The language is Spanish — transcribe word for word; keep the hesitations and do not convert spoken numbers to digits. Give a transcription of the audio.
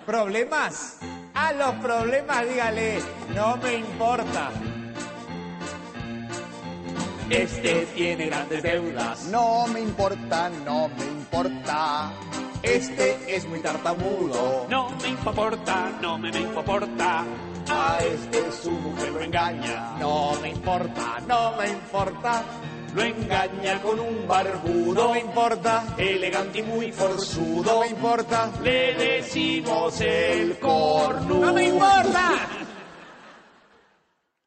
¿Problemas? A los problemas dígale, no me importa. Este tiene grandes deudas. No me importa, no me importa. Este es muy tartamudo. No me importa, no me, me importa. A este su mujer lo engaña. No me importa, no me importa. Lo engaña con un barbudo. No me importa, Elegante y muy no forzudo. me importa. Le decimos el cornudo. ¡No me importa!